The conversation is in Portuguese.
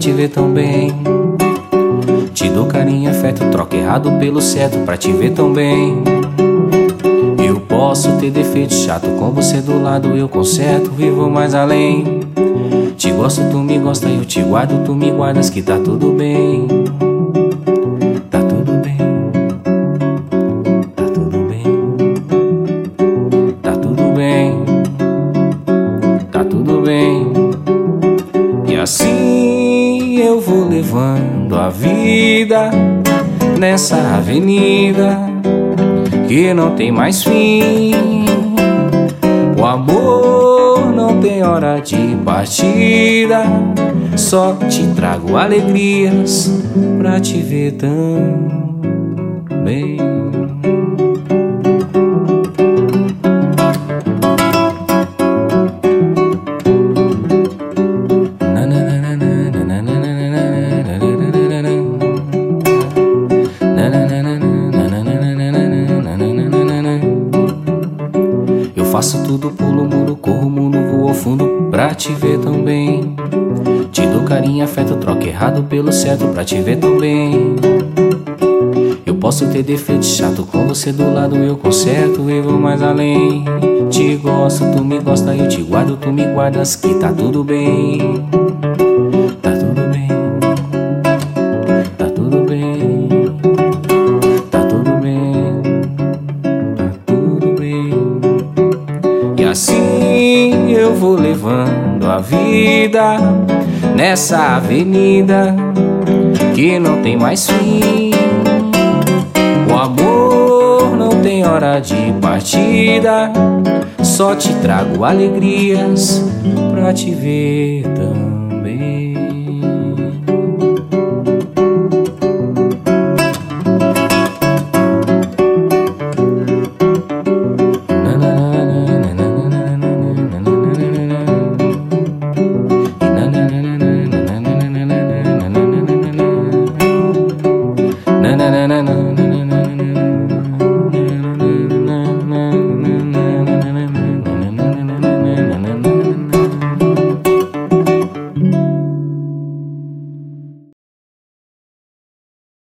te ver tão bem. Te dou carinho e afeto, troco errado pelo certo pra te ver tão bem. Eu posso ter defeito chato, com você do lado eu conserto e vou mais além. Te gosto, tu me gosta, eu te guardo, tu me guardas, que tá tudo bem. Tá tudo bem. Tá tudo bem. Tá tudo bem. Tá tudo bem. E assim eu vou levando a vida nessa avenida que não tem mais fim. O amor não tem hora de partida, só te trago alegrias pra te ver tão bem. Eu faço tudo, pulo o muro, corro o mundo, vou ao fundo pra te ver tão bem. Te dou carinho, afeto, troco errado pelo certo pra te ver tão bem. Eu posso ter defeito chato, com você do lado eu conserto e vou mais além. Te gosto, tu me gosta, eu te guardo, tu me guardas, que tá tudo bem. Tá tudo bem. Tá tudo bem. Tá tudo bem. Tá tudo bem. E assim eu vou levando a vida nessa avenida que não tem mais fim. O amor não tem hora de partida, só te trago alegrias pra te ver tão